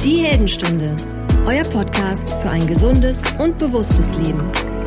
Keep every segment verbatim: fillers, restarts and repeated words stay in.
Die Heldenstunde, euer Podcast für ein gesundes und bewusstes Leben.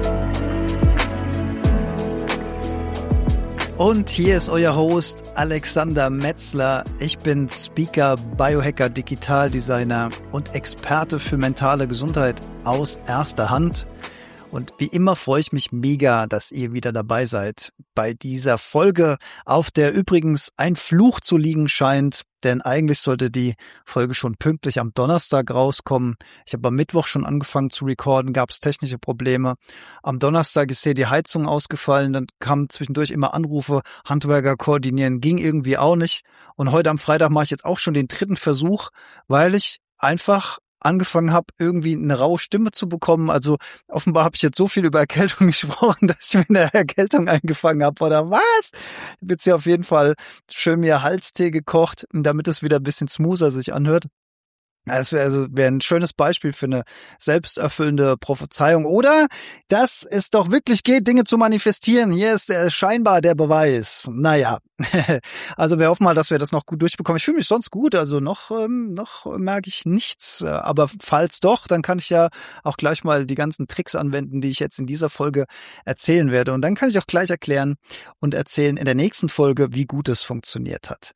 Und hier ist euer Host Alexander Metzler. Ich bin Speaker, Biohacker, Digitaldesigner und Experte für mentale Gesundheit aus erster Hand. Und wie immer freue ich mich mega, dass ihr wieder dabei seid bei dieser Folge, auf der übrigens ein Fluch zu liegen scheint, denn eigentlich sollte die Folge schon pünktlich am Donnerstag rauskommen. Ich habe am Mittwoch schon angefangen zu recorden, gab es technische Probleme. Am Donnerstag ist hier die Heizung ausgefallen, dann kamen zwischendurch immer Anrufe, Handwerker koordinieren, ging irgendwie auch nicht. Und heute am Freitag mache ich jetzt auch schon den dritten Versuch, weil ich einfach angefangen habe, irgendwie eine raue Stimme zu bekommen. Also offenbar habe ich jetzt so viel über Erkältung gesprochen, dass ich mir eine Erkältung eingefangen habe. Oder was? Ich habe jetzt hier auf jeden Fall schön mir Halstee gekocht, damit es wieder ein bisschen smoother sich anhört. Das wäre also wär ein schönes Beispiel für eine selbsterfüllende Prophezeiung. Oder dass es doch wirklich geht, Dinge zu manifestieren. Hier ist der, scheinbar der Beweis. Naja, also wir hoffen mal, dass wir das noch gut durchbekommen. Ich fühle mich sonst gut, also noch ähm, noch merke ich nichts. Aber falls doch, dann kann ich ja auch gleich mal die ganzen Tricks anwenden, die ich jetzt in dieser Folge erzählen werde. Und dann kann ich auch gleich erklären und erzählen in der nächsten Folge, wie gut es funktioniert hat.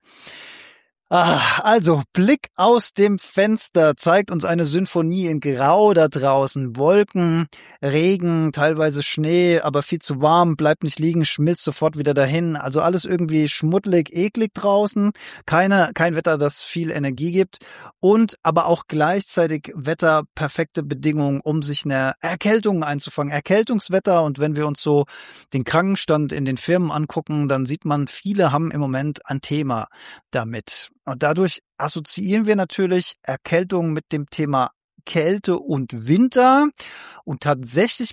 Ah, also Blick aus dem Fenster zeigt uns eine Symphonie in Grau da draußen. Wolken, Regen, teilweise Schnee, aber viel zu warm, bleibt nicht liegen, schmilzt sofort wieder dahin. Also alles irgendwie schmuddelig, eklig draußen. Keine, kein Wetter, das viel Energie gibt. Und aber auch gleichzeitig wetterperfekte Bedingungen, um sich eine Erkältung einzufangen. Erkältungswetter, und wenn wir uns so den Krankenstand in den Firmen angucken, dann sieht man, viele haben im Moment ein Thema damit. Und dadurch assoziieren wir natürlich Erkältung mit dem Thema Kälte und Winter. Und tatsächlich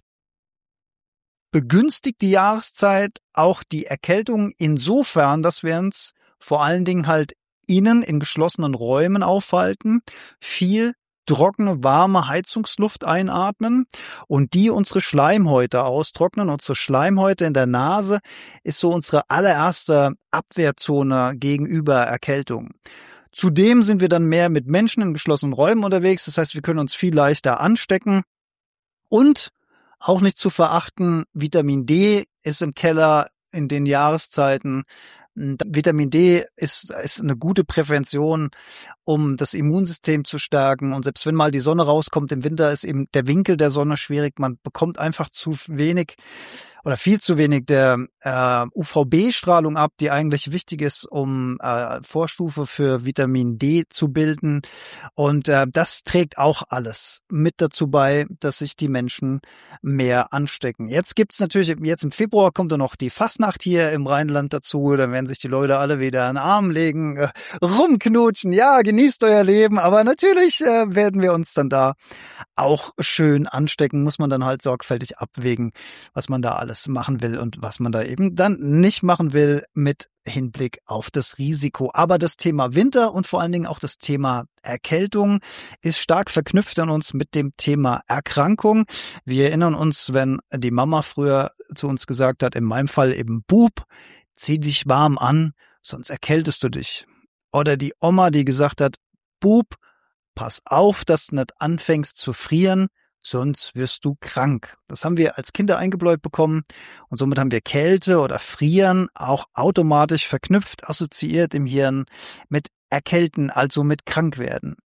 begünstigt die Jahreszeit auch die Erkältung insofern, dass wir uns vor allen Dingen halt innen in geschlossenen Räumen aufhalten, viel trockene, warme Heizungsluft einatmen und die unsere Schleimhäute austrocknen. Unsere Schleimhäute in der Nase ist so unsere allererste Abwehrzone gegenüber Erkältung. Zudem sind wir dann mehr mit Menschen in geschlossenen Räumen unterwegs. Das heißt, wir können uns viel leichter anstecken. Und auch nicht zu verachten, Vitamin D ist im Keller in den Jahreszeiten. Vitamin D ist, ist eine gute Prävention, um das Immunsystem zu stärken. Und selbst wenn mal die Sonne rauskommt im Winter, ist eben der Winkel der Sonne schwierig. Man bekommt einfach zu wenig oder viel zu wenig der äh, U V B-Strahlung ab, die eigentlich wichtig ist, um äh, Vorstufe für Vitamin D zu bilden. Und äh, das trägt auch alles mit dazu bei, dass sich die Menschen mehr anstecken. Jetzt gibt's natürlich, jetzt im Februar kommt dann noch die Fastnacht hier im Rheinland dazu. Da werden sich die Leute alle wieder in den Arm legen, äh, rumknutschen. Ja, genießt euer Leben. Aber natürlich äh, werden wir uns dann da auch schön anstecken. Muss man dann halt sorgfältig abwägen, was man da alles machen will und was man da eben dann nicht machen will mit Hinblick auf das Risiko. Aber das Thema Winter und vor allen Dingen auch das Thema Erkältung ist stark verknüpft an uns mit dem Thema Erkrankung. Wir erinnern uns, wenn die Mama früher zu uns gesagt hat, in meinem Fall eben Bub, zieh dich warm an, sonst erkältest du dich. Oder die Oma, die gesagt hat, Bub, pass auf, dass du nicht anfängst zu frieren, sonst wirst du krank. Das haben wir als Kinder eingebläut bekommen und somit haben wir Kälte oder Frieren auch automatisch verknüpft, assoziiert im Hirn mit Erkälten, also mit Krankwerden.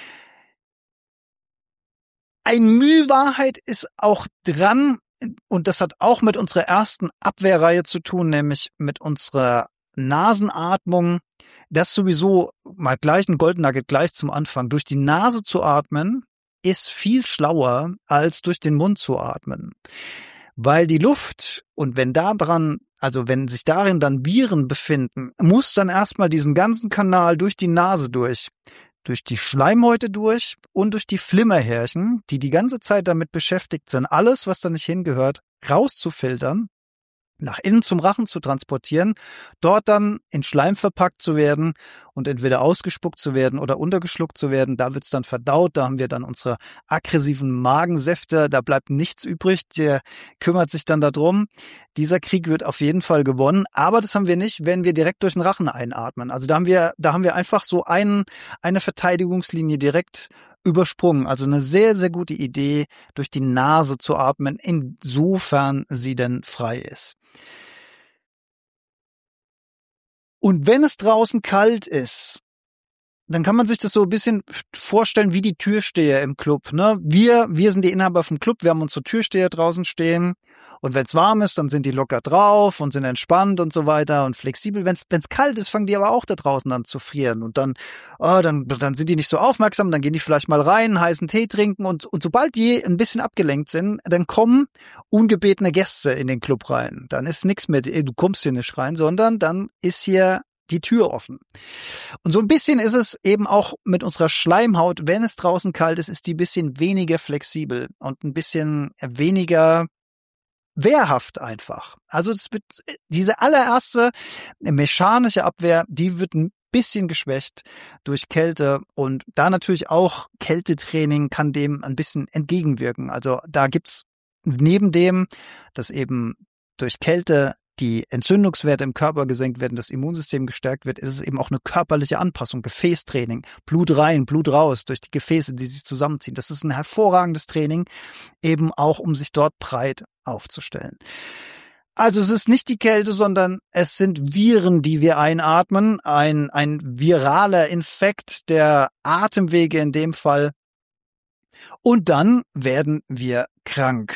Ein Mühe Wahrheit ist auch dran, und das hat auch mit unserer ersten Abwehrreihe zu tun, nämlich mit unserer Nasenatmung. Das sowieso mal gleich ein Golden Nugget gleich zum Anfang. Durch die Nase zu atmen ist viel schlauer als durch den Mund zu atmen. Weil die Luft, und wenn da dran, also wenn sich darin dann Viren befinden, muss dann erstmal diesen ganzen Kanal durch die Nase durch, durch die Schleimhäute durch und durch die Flimmerhärchen, die die ganze Zeit damit beschäftigt sind, alles, was da nicht hingehört, rauszufiltern, nach innen zum Rachen zu transportieren, dort dann in Schleim verpackt zu werden und entweder ausgespuckt zu werden oder untergeschluckt zu werden. Da wird's dann verdaut, da haben wir dann unsere aggressiven Magensäfte, da bleibt nichts übrig, der kümmert sich dann darum. Dieser Krieg wird auf jeden Fall gewonnen, aber das haben wir nicht, wenn wir direkt durch den Rachen einatmen. Also da haben wir, da haben wir einfach so einen, eine Verteidigungslinie direkt übersprungen. Also eine sehr, sehr gute Idee, durch die Nase zu atmen, insofern sie denn frei ist. Und wenn es draußen kalt ist, dann kann man sich das so ein bisschen vorstellen wie die Türsteher im Club. Ne? Wir, wir sind die Inhaber vom Club, wir haben unsere Türsteher draußen stehen. Und wenn es warm ist, dann sind die locker drauf und sind entspannt und so weiter und flexibel. Wenn es kalt ist, fangen die aber auch da draußen an zu frieren. Und dann, oh, dann, dann sind die nicht so aufmerksam, dann gehen die vielleicht mal rein, heißen Tee trinken. Und, und sobald die ein bisschen abgelenkt sind, dann kommen ungebetene Gäste in den Club rein. Dann ist nichts mit, du kommst hier nicht rein, sondern dann ist hier die Tür offen. Und so ein bisschen ist es eben auch mit unserer Schleimhaut, wenn es draußen kalt ist, ist die ein bisschen weniger flexibel und ein bisschen weniger wehrhaft einfach. Also es wird, diese allererste mechanische Abwehr, die wird ein bisschen geschwächt durch Kälte und da natürlich auch Kältetraining kann dem ein bisschen entgegenwirken. Also da gibt's neben dem, dass eben durch Kälte die Entzündungswerte im Körper gesenkt werden, das Immunsystem gestärkt wird, ist es eben auch eine körperliche Anpassung, Gefäßtraining, Blut rein, Blut raus, durch die Gefäße, die sich zusammenziehen. Das ist ein hervorragendes Training, eben auch, um sich dort breit aufzustellen. Also es ist nicht die Kälte, sondern es sind Viren, die wir einatmen, ein, ein viraler Infekt der Atemwege in dem Fall. Und dann werden wir krank.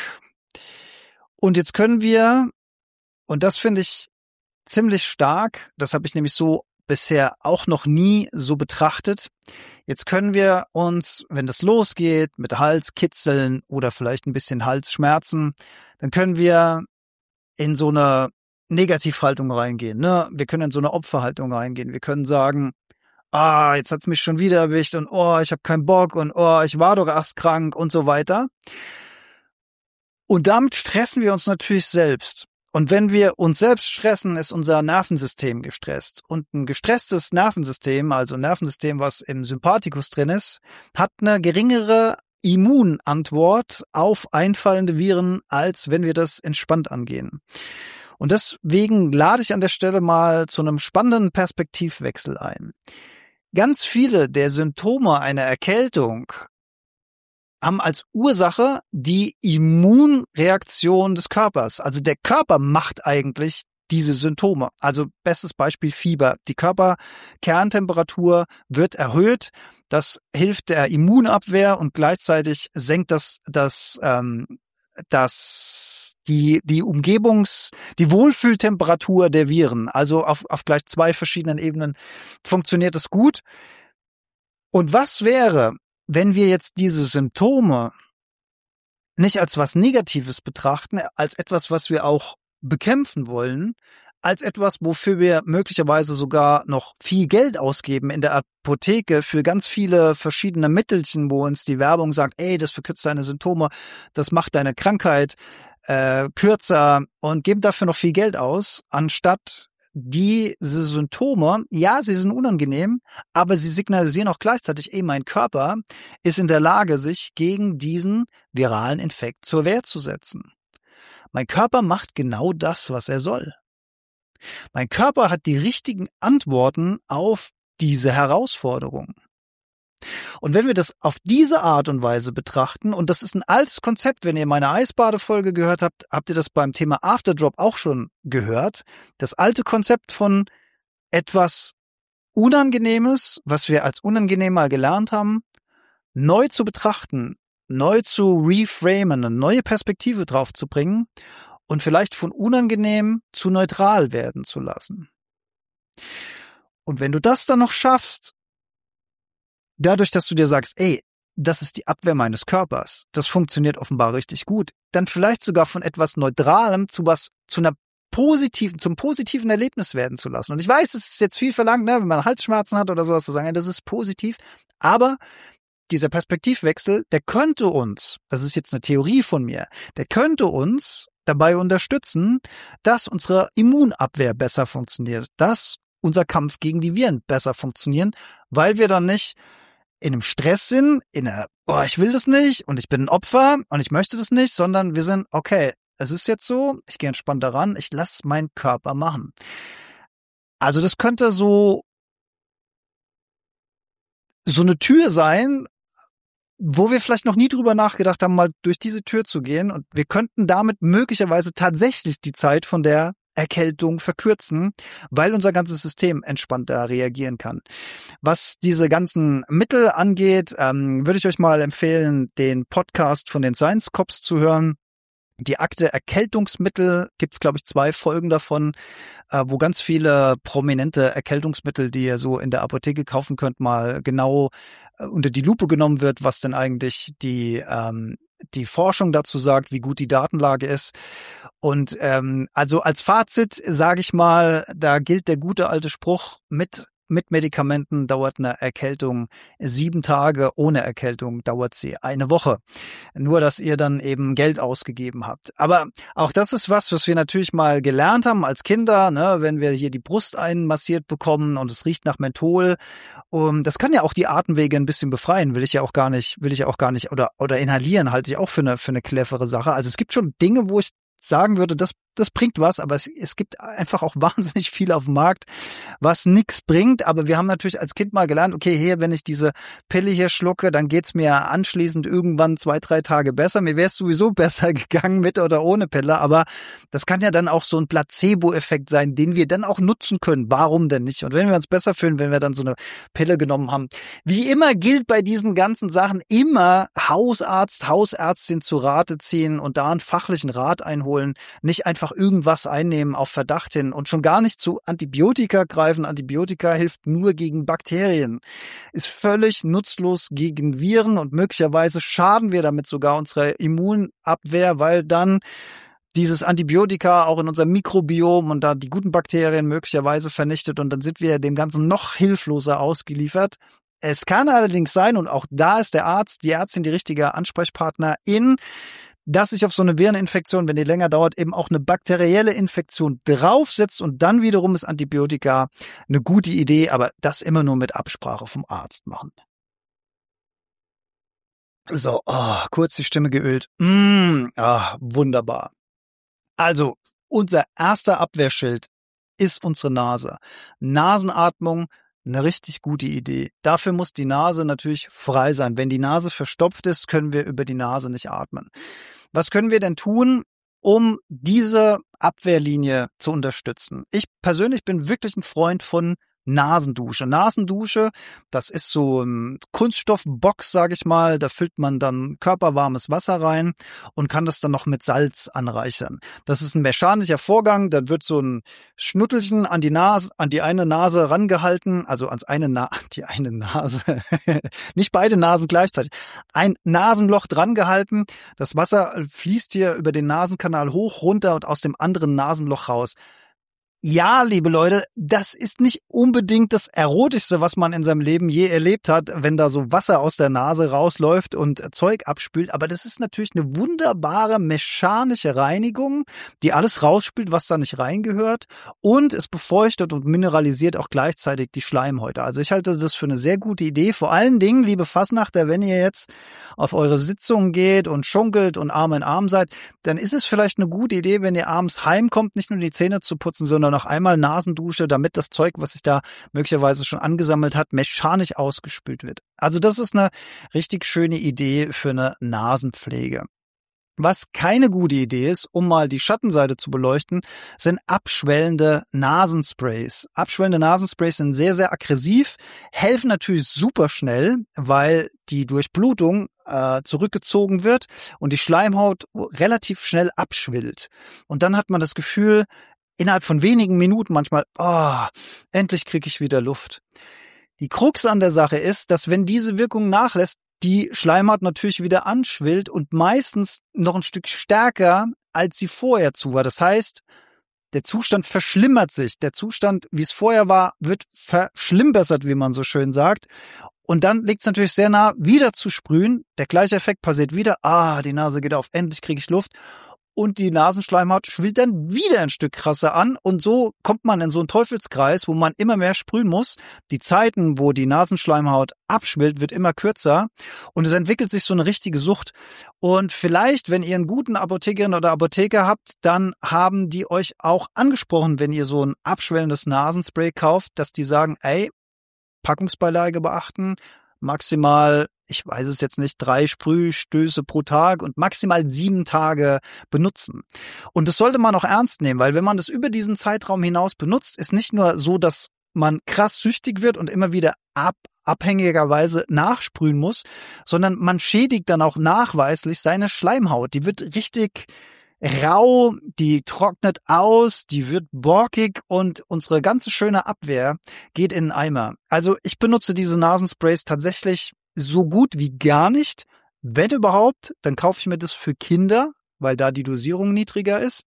Und jetzt können wir, und das finde ich ziemlich stark, das habe ich nämlich so bisher auch noch nie so betrachtet. Jetzt können wir uns, wenn das losgeht, mit Halskitzeln oder vielleicht ein bisschen Halsschmerzen, dann können wir in so eine Negativhaltung reingehen. Ne? Wir können in so eine Opferhaltung reingehen. Wir können sagen, ah, jetzt hat's mich schon wieder erwischt und oh, ich habe keinen Bock und oh, ich war doch erst krank und so weiter. Und damit stressen wir uns natürlich selbst. Und wenn wir uns selbst stressen, ist unser Nervensystem gestresst. Und ein gestresstes Nervensystem, also ein Nervensystem, was im Sympathikus drin ist, hat eine geringere Immunantwort auf einfallende Viren, als wenn wir das entspannt angehen. Und deswegen lade ich an der Stelle mal zu einem spannenden Perspektivwechsel ein. Ganz viele der Symptome einer Erkältung haben als Ursache die Immunreaktion des Körpers. Also der Körper macht eigentlich diese Symptome. Also bestes Beispiel Fieber. Die Körperkerntemperatur wird erhöht. Das hilft der Immunabwehr und gleichzeitig senkt das das ähm, das die die Umgebungs die Wohlfühltemperatur der Viren. Also auf auf gleich zwei verschiedenen Ebenen funktioniert es gut. Und was wäre, wenn wir jetzt diese Symptome nicht als was Negatives betrachten, als etwas, was wir auch bekämpfen wollen, als etwas, wofür wir möglicherweise sogar noch viel Geld ausgeben in der Apotheke für ganz viele verschiedene Mittelchen, wo uns die Werbung sagt, ey, das verkürzt deine Symptome, das macht deine Krankheit äh, kürzer und geben dafür noch viel Geld aus, anstatt diese Symptome, ja, sie sind unangenehm, aber sie signalisieren auch gleichzeitig, ey, mein Körper ist in der Lage, sich gegen diesen viralen Infekt zur Wehr zu setzen. Mein Körper macht genau das, was er soll. Mein Körper hat die richtigen Antworten auf diese Herausforderung. Und wenn wir das auf diese Art und Weise betrachten, und das ist ein altes Konzept, wenn ihr meine Eisbadefolge gehört habt, habt ihr das beim Thema Afterdrop auch schon gehört, das alte Konzept von etwas Unangenehmes, was wir als unangenehm mal gelernt haben, neu zu betrachten, neu zu reframen, eine neue Perspektive drauf zu bringen und vielleicht von unangenehm zu neutral werden zu lassen. Und wenn du das dann noch schaffst, dadurch, dass du dir sagst, ey, das ist die Abwehr meines Körpers, das funktioniert offenbar richtig gut, dann vielleicht sogar von etwas Neutralem zu was, zu einer positiven, zum positiven Erlebnis werden zu lassen. Und ich weiß, es ist jetzt viel verlangt, ne, wenn man Halsschmerzen hat oder sowas zu sagen, ja, das ist positiv, aber dieser Perspektivwechsel, der könnte uns, das ist jetzt eine Theorie von mir, der könnte uns dabei unterstützen, dass unsere Immunabwehr besser funktioniert, dass unser Kampf gegen die Viren besser funktionieren, weil wir dann nicht in einem Stress sind, in einer, oh, ich will das nicht und ich bin ein Opfer und ich möchte das nicht, sondern wir sind, okay, es ist jetzt so, ich gehe entspannt daran, ich lasse meinen Körper machen. Also das könnte so so eine Tür sein, wo wir vielleicht noch nie drüber nachgedacht haben, mal durch diese Tür zu gehen. Und wir könnten damit möglicherweise tatsächlich die Zeit von der Erkältung verkürzen, weil unser ganzes System entspannter reagieren kann. Was diese ganzen Mittel angeht, ähm, würde ich euch mal empfehlen, den Podcast von den Science Cops zu hören. Die Akte Erkältungsmittel gibt's, glaube ich, zwei Folgen davon, äh, wo ganz viele prominente Erkältungsmittel, die ihr so in der Apotheke kaufen könnt, mal genau äh, unter die Lupe genommen wird, was denn eigentlich die ähm, die Forschung dazu sagt, wie gut die Datenlage ist. Und ähm, also als Fazit sage ich mal, da gilt der gute alte Spruch, mit Mit Medikamenten dauert eine Erkältung sieben Tage, ohne Erkältung dauert sie eine Woche. Nur, dass ihr dann eben Geld ausgegeben habt. Aber auch das ist was, was wir natürlich mal gelernt haben als Kinder, ne? Wenn wir hier die Brust einmassiert bekommen und es riecht nach Menthol. Um, das kann ja auch die Atemwege ein bisschen befreien, will ich ja auch gar nicht, will ich ja auch gar nicht, oder oder inhalieren halte ich auch für eine für eine clevere Sache. Also es gibt schon Dinge, wo ich sagen würde, das das bringt was, aber es, es gibt einfach auch wahnsinnig viel auf dem Markt, was nichts bringt. Aber wir haben natürlich als Kind mal gelernt, okay, hier, wenn ich diese Pille hier schlucke, dann geht's mir anschließend irgendwann zwei, drei Tage besser. Mir wäre es sowieso besser gegangen mit oder ohne Pille, aber das kann ja dann auch so ein Placebo-Effekt sein, den wir dann auch nutzen können. Warum denn nicht? Und wenn wir uns besser fühlen, wenn wir dann so eine Pille genommen haben. Wie immer gilt bei diesen ganzen Sachen immer Hausarzt, Hausärztin zu Rate ziehen und da einen fachlichen Rat einholen, nicht einfach irgendwas einnehmen auf Verdacht hin und schon gar nicht zu Antibiotika greifen. Antibiotika hilft nur gegen Bakterien, ist völlig nutzlos gegen Viren und möglicherweise schaden wir damit sogar unserer Immunabwehr, weil dann dieses Antibiotika auch in unserem Mikrobiom und da die guten Bakterien möglicherweise vernichtet und dann sind wir dem Ganzen noch hilfloser ausgeliefert. Es kann allerdings sein, und auch da ist der Arzt, die Ärztin die richtige Ansprechpartnerin, dass sich auf so eine Vireninfektion, wenn die länger dauert, eben auch eine bakterielle Infektion draufsetzt und dann wiederum ist Antibiotika eine gute Idee, aber das immer nur mit Absprache vom Arzt machen. So, oh, kurz die Stimme geölt. Mm, ah, wunderbar. Also, unser erster Abwehrschild ist unsere Nase. Nasenatmung, eine richtig gute Idee. Dafür muss die Nase natürlich frei sein. Wenn die Nase verstopft ist, können wir über die Nase nicht atmen. Was können wir denn tun, um diese Abwehrlinie zu unterstützen? Ich persönlich bin wirklich ein Freund von Nasendusche. Nasendusche, das ist so ein Kunststoffbox, sage ich mal. Da füllt man dann körperwarmes Wasser rein und kann das dann noch mit Salz anreichern. Das ist ein mechanischer Vorgang. Dann wird so ein Schnuttelchen an die Nase, an die eine Nase rangehalten, also ans eine Na- die eine Nase, nicht beide Nasen gleichzeitig. Ein Nasenloch dran gehalten. Das Wasser fließt hier über den Nasenkanal hoch, runter und aus dem anderen Nasenloch raus. Ja, liebe Leute, das ist nicht unbedingt das Erotischste, was man in seinem Leben je erlebt hat, wenn da so Wasser aus der Nase rausläuft und Zeug abspült. Aber das ist natürlich eine wunderbare mechanische Reinigung, die alles rausspült, was da nicht reingehört. Und es befeuchtet und mineralisiert auch gleichzeitig die Schleimhäute. Also ich halte das für eine sehr gute Idee. Vor allen Dingen, liebe Fasnachter, wenn ihr jetzt auf eure Sitzungen geht und schunkelt und Arm in Arm seid, dann ist es vielleicht eine gute Idee, wenn ihr abends heimkommt, nicht nur die Zähne zu putzen, sondern noch einmal Nasendusche, damit das Zeug, was sich da möglicherweise schon angesammelt hat, mechanisch ausgespült wird. Also das ist eine richtig schöne Idee für eine Nasenpflege. Was keine gute Idee ist, um mal die Schattenseite zu beleuchten, sind abschwellende Nasensprays. Abschwellende Nasensprays sind sehr, sehr aggressiv, helfen natürlich super schnell, weil die Durchblutung äh, zurückgezogen wird und die Schleimhaut relativ schnell abschwillt. Und dann hat man das Gefühl, innerhalb von wenigen Minuten manchmal, oh, endlich kriege ich wieder Luft. Die Krux an der Sache ist, dass wenn diese Wirkung nachlässt, die Schleimhaut natürlich wieder anschwillt und meistens noch ein Stück stärker, als sie vorher zu war. Das heißt, der Zustand verschlimmert sich. Der Zustand, wie es vorher war, wird verschlimmbessert, wie man so schön sagt. Und dann liegt es natürlich sehr nah, wieder zu sprühen. Der gleiche Effekt passiert wieder. Ah, die Nase geht auf, endlich kriege ich Luft. Und die Nasenschleimhaut schwillt dann wieder ein Stück krasser an und so kommt man in so einen Teufelskreis, wo man immer mehr sprühen muss. Die Zeiten, wo die Nasenschleimhaut abschwillt, wird immer kürzer und es entwickelt sich so eine richtige Sucht. Und vielleicht, wenn ihr einen guten Apothekerin oder Apotheker habt, dann haben die euch auch angesprochen, wenn ihr so ein abschwellendes Nasenspray kauft, dass die sagen, ey, Packungsbeilage beachten, maximal ich weiß es jetzt nicht, drei Sprühstöße pro Tag und maximal sieben Tage benutzen. Und das sollte man auch ernst nehmen, weil wenn man das über diesen Zeitraum hinaus benutzt, ist nicht nur so, dass man krass süchtig wird und immer wieder ab, abhängigerweise nachsprühen muss, sondern man schädigt dann auch nachweislich seine Schleimhaut. Die wird richtig rau, die trocknet aus, die wird borkig und unsere ganze schöne Abwehr geht in den Eimer. Also ich benutze diese Nasensprays tatsächlich so gut wie gar nicht. Wenn überhaupt, dann kaufe ich mir das für Kinder, weil da die Dosierung niedriger ist.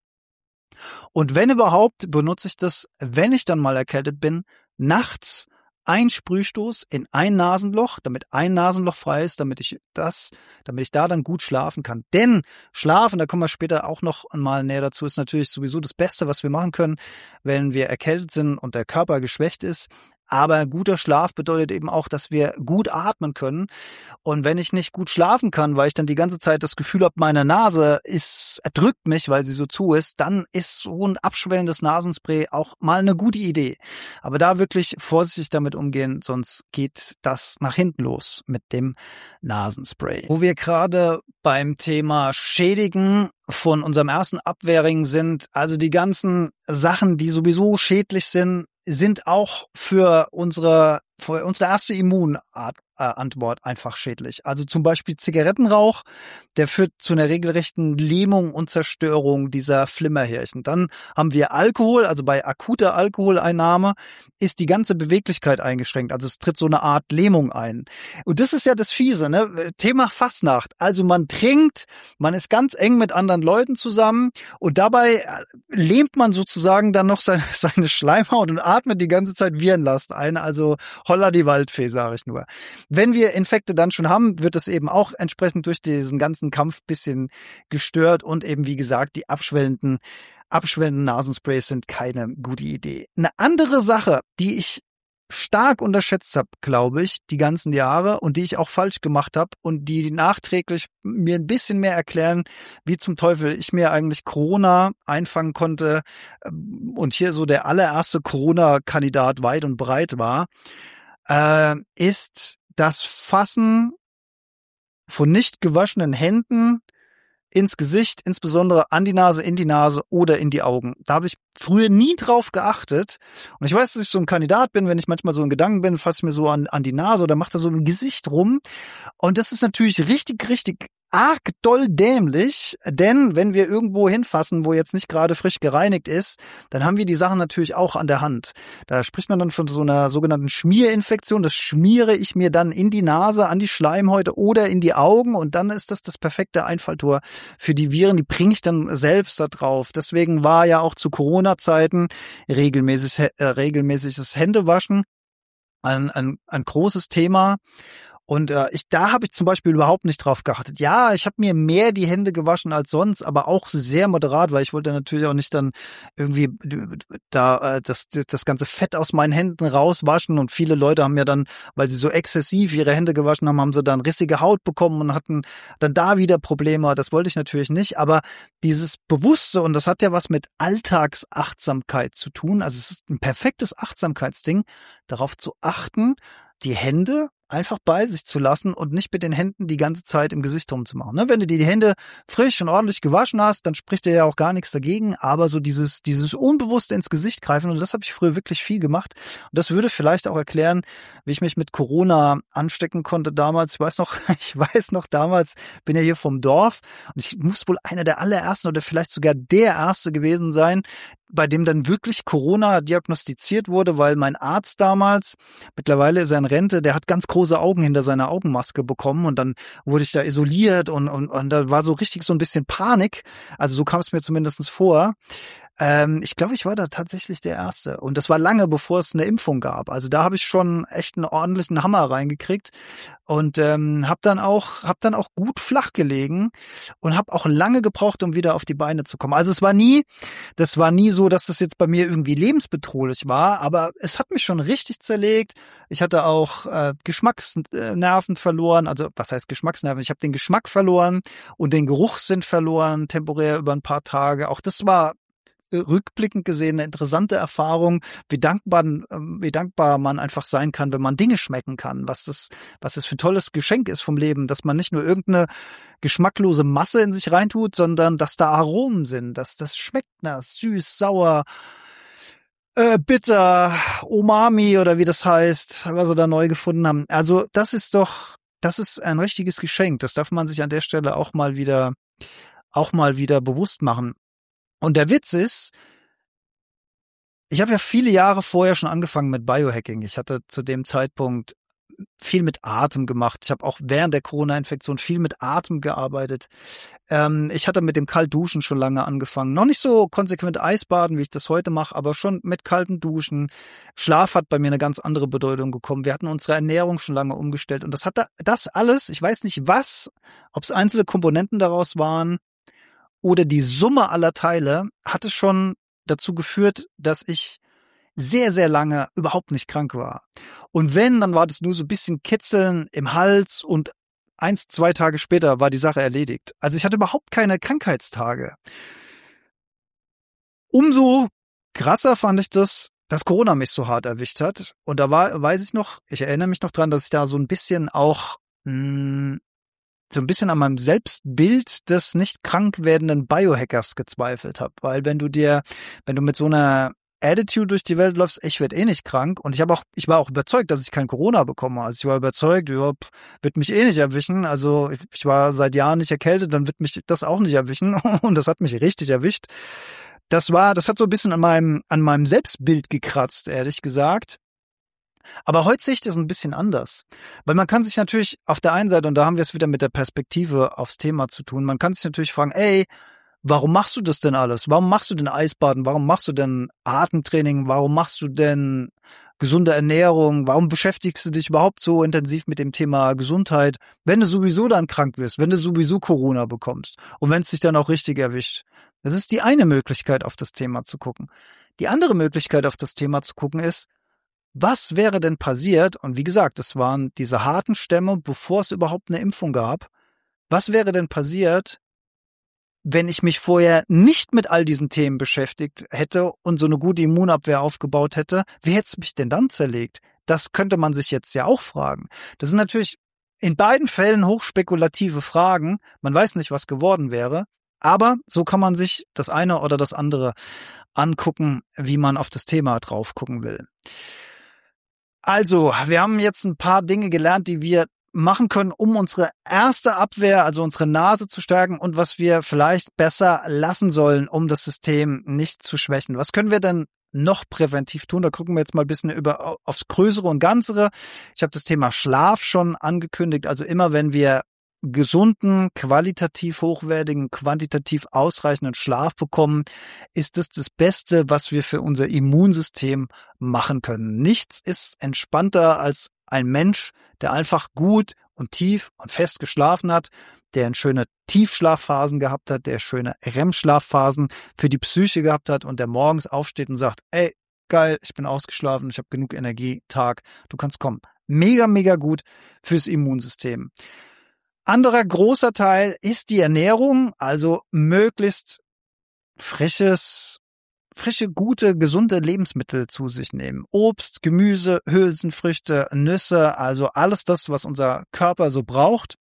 Und wenn überhaupt, benutze ich das, wenn ich dann mal erkältet bin, nachts ein Sprühstoß in ein Nasenloch, damit ein Nasenloch frei ist, damit ich das, damit ich da dann gut schlafen kann. Denn Schlafen, da kommen wir später auch noch mal näher dazu, ist natürlich sowieso das Beste, was wir machen können, wenn wir erkältet sind und der Körper geschwächt ist. Aber guter Schlaf bedeutet eben auch, dass wir gut atmen können. Und wenn ich nicht gut schlafen kann, weil ich dann die ganze Zeit das Gefühl habe, meine Nase ist, erdrückt mich, weil sie so zu ist, dann ist so ein abschwellendes Nasenspray auch mal eine gute Idee. Aber da wirklich vorsichtig damit umgehen, sonst geht das nach hinten los mit dem Nasenspray. Wo wir gerade beim Thema Schädigen von unserem ersten Abwehrring sind, also die ganzen Sachen, die sowieso schädlich sind, sind auch für unsere für unsere erste Immunantwort einfach schädlich. Also zum Beispiel Zigarettenrauch, der führt zu einer regelrechten Lähmung und Zerstörung dieser Flimmerhärchen. Dann haben wir Alkohol, also bei akuter Alkoholeinnahme ist die ganze Beweglichkeit eingeschränkt. Also es tritt so eine Art Lähmung ein. Und das ist ja das Fiese, ne? Thema Fastnacht. Also man trinkt, man ist ganz eng mit anderen Leuten zusammen und dabei lähmt man sozusagen dann noch seine, seine Schleimhaut und atmet die ganze Zeit Virenlast ein. Also holla die Waldfee, sage ich nur. Wenn wir Infekte dann schon haben, wird es eben auch entsprechend durch diesen ganzen Kampf bisschen gestört und eben, wie gesagt, die abschwellenden, abschwellenden Nasensprays sind keine gute Idee. Eine andere Sache, die ich stark unterschätzt habe, glaube ich, die ganzen Jahre und die ich auch falsch gemacht habe und die nachträglich mir ein bisschen mehr erklären, wie zum Teufel ich mir eigentlich Corona einfangen konnte und hier so der allererste Corona-Kandidat weit und breit war, äh, ist das Fassen von nicht gewaschenen Händen ins Gesicht, insbesondere an die Nase, in die Nase oder in die Augen. Da habe ich früher nie drauf geachtet. Und ich weiß, dass ich so ein Kandidat bin, wenn ich manchmal so in Gedanken bin, fasse ich mir so an, an die Nase oder mache da so im Gesicht rum. Und das ist natürlich richtig, richtig arg doll dämlich, denn wenn wir irgendwo hinfassen, wo jetzt nicht gerade frisch gereinigt ist, dann haben wir die Sachen natürlich auch an der Hand. Da spricht man dann von so einer sogenannten Schmierinfektion. Das schmiere ich mir dann in die Nase, an die Schleimhäute oder in die Augen und dann ist das das perfekte Einfalltor für die Viren. Die bringe ich dann selbst da drauf. Deswegen war ja auch zu Corona-Zeiten regelmäßig, äh, regelmäßiges Händewaschen ein, ein, ein großes Thema. Und äh, ich, da habe ich zum Beispiel überhaupt nicht drauf geachtet. Ja, ich habe mir mehr die Hände gewaschen als sonst, aber auch sehr moderat, weil ich wollte natürlich auch nicht dann irgendwie da äh, das das ganze Fett aus meinen Händen rauswaschen. Und viele Leute haben ja dann, weil sie so exzessiv ihre Hände gewaschen haben, haben sie dann rissige Haut bekommen und hatten dann da wieder Probleme. Das wollte ich natürlich nicht. Aber dieses Bewusste, und das hat ja was mit Alltagsachtsamkeit zu tun, also es ist ein perfektes Achtsamkeitsding, darauf zu achten, die Hände einfach bei sich zu lassen und nicht mit den Händen die ganze Zeit im Gesicht rumzumachen. Ne? Wenn du dir die Hände frisch und ordentlich gewaschen hast, dann spricht dir ja auch gar nichts dagegen, aber so dieses dieses Unbewusste ins Gesicht greifen, und das habe ich früher wirklich viel gemacht. Und das würde vielleicht auch erklären, wie ich mich mit Corona anstecken konnte damals. Ich weiß noch, ich weiß noch damals, bin ja hier vom Dorf und ich muss wohl einer der allerersten oder vielleicht sogar der erste gewesen sein, bei dem dann wirklich Corona diagnostiziert wurde, weil mein Arzt damals, mittlerweile ist er in Rente, der hat ganz große Augen hinter seiner Augenmaske bekommen und dann wurde ich da isoliert und, und, und da war so richtig so ein bisschen Panik. Also so kam es mir zumindest vor. Ähm, ich glaube, ich war da tatsächlich der Erste. Und das war lange, bevor es eine Impfung gab. Also da habe ich schon echt einen ordentlichen Hammer reingekriegt und ähm, habe dann auch hab dann auch gut flach gelegen und habe auch lange gebraucht, um wieder auf die Beine zu kommen. Also es war nie, das war nie so, dass das jetzt bei mir irgendwie lebensbedrohlich war, aber es hat mich schon richtig zerlegt. Ich hatte auch äh, Geschmacksnerven verloren. Also was heißt Geschmacksnerven? Ich habe den Geschmack verloren und den Geruchssinn verloren, temporär über ein paar Tage. Auch das war rückblickend gesehen eine interessante Erfahrung, wie dankbar, wie dankbar man einfach sein kann, wenn man Dinge schmecken kann, was das, was das für ein tolles Geschenk ist vom Leben, dass man nicht nur irgendeine geschmacklose Masse in sich reintut, sondern dass da Aromen sind, dass das schmeckt, na, süß, sauer, äh, bitter, Umami oder wie das heißt, was sie da neu gefunden haben. Also das ist doch, das ist ein richtiges Geschenk. Das darf man sich an der Stelle auch mal wieder, auch mal wieder bewusst machen. Und der Witz ist, ich habe ja viele Jahre vorher schon angefangen mit Biohacking. Ich hatte zu dem Zeitpunkt viel mit Atem gemacht. Ich habe auch während der Corona-Infektion viel mit Atem gearbeitet. Ähm, ich hatte mit dem Kaltduschen schon lange angefangen. Noch nicht so konsequent Eisbaden, wie ich das heute mache, aber schon mit kaltem Duschen. Schlaf hat bei mir eine ganz andere Bedeutung bekommen. Wir hatten unsere Ernährung schon lange umgestellt. Und das hat das alles, ich weiß nicht was, ob es einzelne Komponenten daraus waren, oder die Summe aller Teile hatte schon dazu geführt, dass ich sehr, sehr lange überhaupt nicht krank war. Und wenn, dann war das nur so ein bisschen Kitzeln im Hals und eins, zwei Tage später war die Sache erledigt. Also ich hatte überhaupt keine Krankheitstage. Umso krasser fand ich das, dass Corona mich so hart erwischt hat. Und da war, weiß ich noch, ich erinnere mich noch dran, dass ich da so ein bisschen auch mh, so ein bisschen an meinem Selbstbild des nicht krank werdenden Biohackers gezweifelt habe. Weil wenn du dir, wenn du mit so einer Attitude durch die Welt läufst, ich werde eh nicht krank. Und ich habe auch, ich war auch überzeugt, dass ich kein Corona bekomme. Also ich war überzeugt, überhaupt wird mich eh nicht erwischen. Also ich, ich war seit Jahren nicht erkältet, dann wird mich das auch nicht erwischen. Und das hat mich richtig erwischt. Das war, das hat so ein bisschen an meinem, an meinem Selbstbild gekratzt, ehrlich gesagt. Aber heute sehe ich das ein bisschen anders. Weil man kann sich natürlich auf der einen Seite, und da haben wir es wieder mit der Perspektive aufs Thema zu tun, man kann sich natürlich fragen, ey, warum machst du das denn alles? Warum machst du denn Eisbaden? Warum machst du denn Atemtraining? Warum machst du denn gesunde Ernährung? Warum beschäftigst du dich überhaupt so intensiv mit dem Thema Gesundheit, wenn du sowieso dann krank wirst, wenn du sowieso Corona bekommst und wenn es dich dann auch richtig erwischt? Das ist die eine Möglichkeit, auf das Thema zu gucken. Die andere Möglichkeit, auf das Thema zu gucken, ist, was wäre denn passiert? Und wie gesagt, es waren diese harten Stämme, bevor es überhaupt eine Impfung gab. Was wäre denn passiert, wenn ich mich vorher nicht mit all diesen Themen beschäftigt hätte und so eine gute Immunabwehr aufgebaut hätte? Wie hätte es mich denn dann zerlegt? Das könnte man sich jetzt ja auch fragen. Das sind natürlich in beiden Fällen hochspekulative Fragen. Man weiß nicht, was geworden wäre. Aber so kann man sich das eine oder das andere angucken, wie man auf das Thema drauf gucken will. Also, wir haben jetzt ein paar Dinge gelernt, die wir machen können, um unsere erste Abwehr, also unsere Nase zu stärken und was wir vielleicht besser lassen sollen, um das System nicht zu schwächen. Was können wir denn noch präventiv tun? Da gucken wir jetzt mal ein bisschen über aufs Größere und Ganzere. Ich habe das Thema Schlaf schon angekündigt. Also immer, wenn wir gesunden, qualitativ hochwertigen, quantitativ ausreichenden Schlaf bekommen, ist das das Beste, was wir für unser Immunsystem machen können. Nichts ist entspannter als ein Mensch, der einfach gut und tief und fest geschlafen hat, der schöne Tiefschlafphasen gehabt hat, der schöne R E M-Schlafphasen für die Psyche gehabt hat und der morgens aufsteht und sagt, ey, geil, ich bin ausgeschlafen, ich habe genug Energie, Tag, du kannst kommen. Mega, mega gut fürs Immunsystem. Anderer großer Teil ist die Ernährung, also möglichst frisches, frische, gute, gesunde Lebensmittel zu sich nehmen. Obst, Gemüse, Hülsenfrüchte, Nüsse, also alles das, was unser Körper so braucht.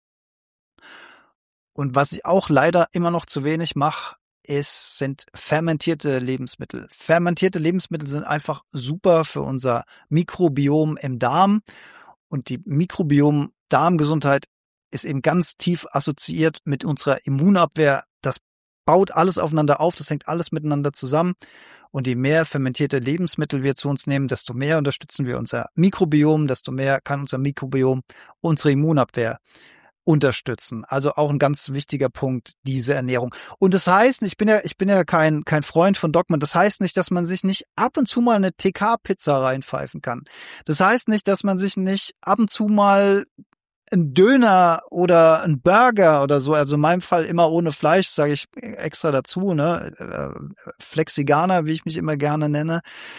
Und was ich auch leider immer noch zu wenig mache, ist, sind fermentierte Lebensmittel. Fermentierte Lebensmittel sind einfach super für unser Mikrobiom im Darm. Und die Mikrobiom-Darmgesundheit ist eben ganz tief assoziiert mit unserer Immunabwehr. Das baut alles aufeinander auf, das hängt alles miteinander zusammen. Und je mehr fermentierte Lebensmittel wir zu uns nehmen, desto mehr unterstützen wir unser Mikrobiom, desto mehr kann unser Mikrobiom unsere Immunabwehr unterstützen. Also auch ein ganz wichtiger Punkt, diese Ernährung. Und das heißt, ich bin ja, ich bin ja kein, kein Freund von Dogmen. Das heißt nicht, dass man sich nicht ab und zu mal eine T K-Pizza reinpfeifen kann. Das heißt nicht, dass man sich nicht ab und zu mal ein Döner oder ein Burger oder so, also in meinem Fall immer ohne Fleisch, sage ich extra dazu, ne, Flexiganer, wie ich mich immer gerne nenne.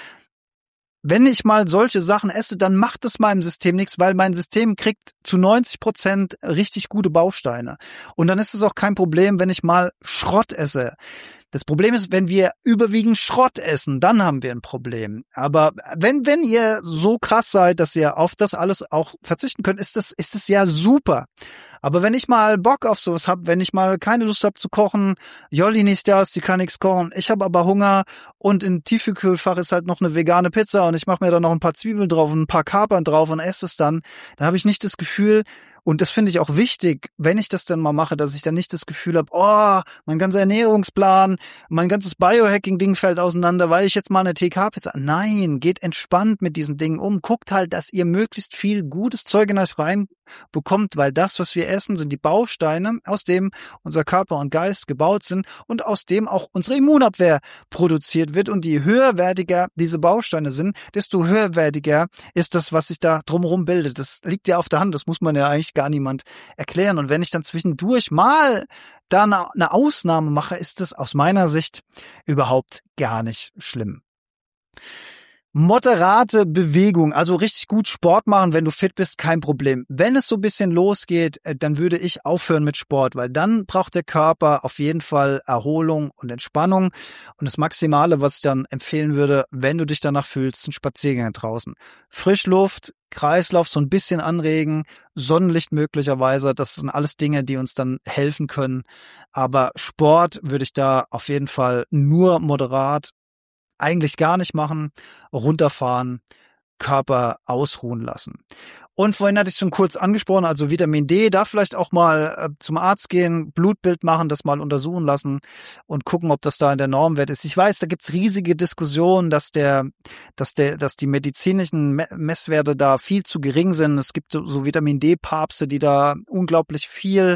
Wenn ich mal solche Sachen esse, dann macht es meinem System nichts, weil mein System kriegt zu neunzig Prozent richtig gute Bausteine. Und dann ist es auch kein Problem, wenn ich mal Schrott esse. Das Problem ist, wenn wir überwiegend Schrott essen, dann haben wir ein Problem. Aber wenn, wenn ihr so krass seid, dass ihr auf das alles auch verzichten könnt, ist das, ist das ja super. Aber wenn ich mal Bock auf sowas habe, wenn ich mal keine Lust habe zu kochen, Jolli nicht da ist, die kann nichts kochen, ich habe aber Hunger und im Tiefkühlfach ist halt noch eine vegane Pizza und ich mache mir da noch ein paar Zwiebeln drauf und ein paar Kapern drauf und esse es dann, dann habe ich nicht das Gefühl, und das finde ich auch wichtig, wenn ich das dann mal mache, dass ich dann nicht das Gefühl habe, oh, mein ganzer Ernährungsplan, mein ganzes Biohacking-Ding fällt auseinander, weil ich jetzt mal eine T K-Pizza... Nein, geht entspannt mit diesen Dingen um. Guckt halt, dass ihr möglichst viel gutes Zeug in euch reinbekommt, weil das, was wir essen, sind die Bausteine, aus dem unser Körper und Geist gebaut sind und aus dem auch unsere Immunabwehr produziert wird. Und je höherwertiger diese Bausteine sind, desto höherwertiger ist das, was sich da drumherum bildet. Das liegt ja auf der Hand, das muss man ja eigentlich gar niemand erklären. Und wenn ich dann zwischendurch mal da eine Ausnahme mache, ist das aus meiner Sicht überhaupt gar nicht schlimm. Moderate Bewegung, also richtig gut Sport machen, wenn du fit bist, kein Problem. Wenn es so ein bisschen losgeht, dann würde ich aufhören mit Sport, weil dann braucht der Körper auf jeden Fall Erholung und Entspannung. Und das Maximale, was ich dann empfehlen würde, wenn du dich danach fühlst, ein Spaziergang draußen. Frischluft, Kreislauf so ein bisschen anregen, Sonnenlicht möglicherweise, das sind alles Dinge, die uns dann helfen können. Aber Sport würde ich da auf jeden Fall nur moderat, eigentlich gar nicht machen, runterfahren, Körper ausruhen lassen. Und vorhin hatte ich schon kurz angesprochen, also Vitamin D, da vielleicht auch mal äh, zum Arzt gehen, Blutbild machen, das mal untersuchen lassen und gucken, ob das da in der Normwert ist. Ich weiß, da gibt's riesige Diskussionen, dass der, dass der, dass die medizinischen Me- Messwerte da viel zu gering sind. Es gibt so, so Vitamin D-Papste, die da unglaublich viel.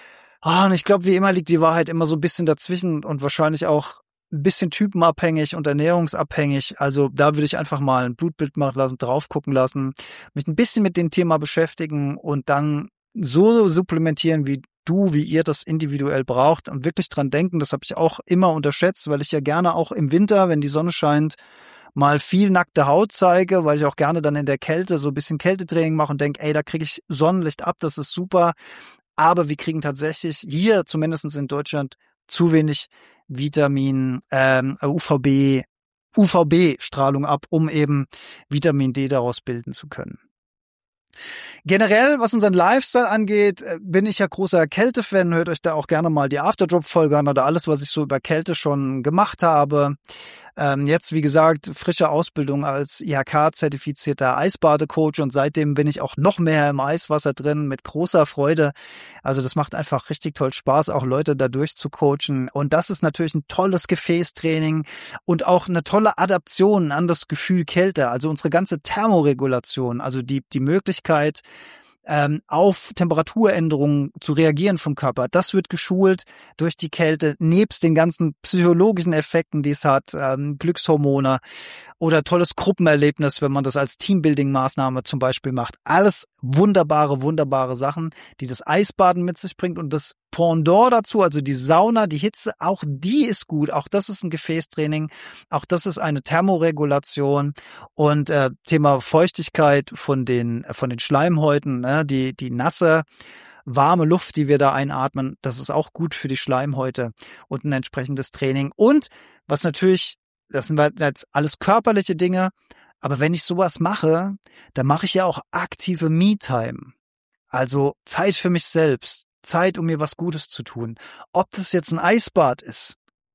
Ah, und ich glaube, wie immer liegt die Wahrheit immer so ein bisschen dazwischen und wahrscheinlich auch ein bisschen typenabhängig und ernährungsabhängig. Also da würde ich einfach mal ein Blutbild machen lassen, drauf gucken lassen, mich ein bisschen mit dem Thema beschäftigen und dann so supplementieren, wie du, wie ihr das individuell braucht und wirklich dran denken. Das habe ich auch immer unterschätzt, weil ich ja gerne auch im Winter, wenn die Sonne scheint, mal viel nackte Haut zeige, weil ich auch gerne dann in der Kälte so ein bisschen Kältetraining mache und denke, ey, da kriege ich Sonnenlicht ab, das ist super. Aber wir kriegen tatsächlich hier, zumindest in Deutschland, zu wenig Vitamin, ähm, U V B, U V B-Strahlung ab, um eben Vitamin D daraus bilden zu können. Generell, was unseren Lifestyle angeht, bin ich ja großer Kälte-Fan. Hört euch da auch gerne mal die Afterjob-Folge an oder alles, was ich so über Kälte schon gemacht habe. Ähm, jetzt, wie gesagt, frische Ausbildung als I H K-zertifizierter Eisbadecoach und seitdem bin ich auch noch mehr im Eiswasser drin mit großer Freude. Also das macht einfach richtig toll Spaß, auch Leute da durchzucoachen. Und das ist natürlich ein tolles Gefäßtraining und auch eine tolle Adaption an das Gefühl Kälte. Also unsere ganze Thermoregulation, also die, die Möglichkeit, ähm, auf Temperaturänderungen zu reagieren vom Körper. Das wird geschult durch die Kälte, nebst den ganzen psychologischen Effekten, die es hat, ähm, Glückshormone oder tolles Gruppenerlebnis, wenn man das als Teambuilding-Maßnahme zum Beispiel macht. Alles wunderbare, wunderbare Sachen, die das Eisbaden mit sich bringt und das Pendant dazu, also die Sauna, die Hitze, auch die ist gut. Auch das ist ein Gefäßtraining. Auch das ist eine Thermoregulation und äh, Thema Feuchtigkeit von den von den Schleimhäuten, ne, die die nasse warme Luft, die wir da einatmen, das ist auch gut für die Schleimhäute und ein entsprechendes Training. Und was natürlich, das sind jetzt alles körperliche Dinge, aber wenn ich sowas mache, dann mache ich ja auch aktive Me-Time. Also Zeit für mich selbst. Zeit, um mir was Gutes zu tun. Ob das jetzt ein Eisbad ist,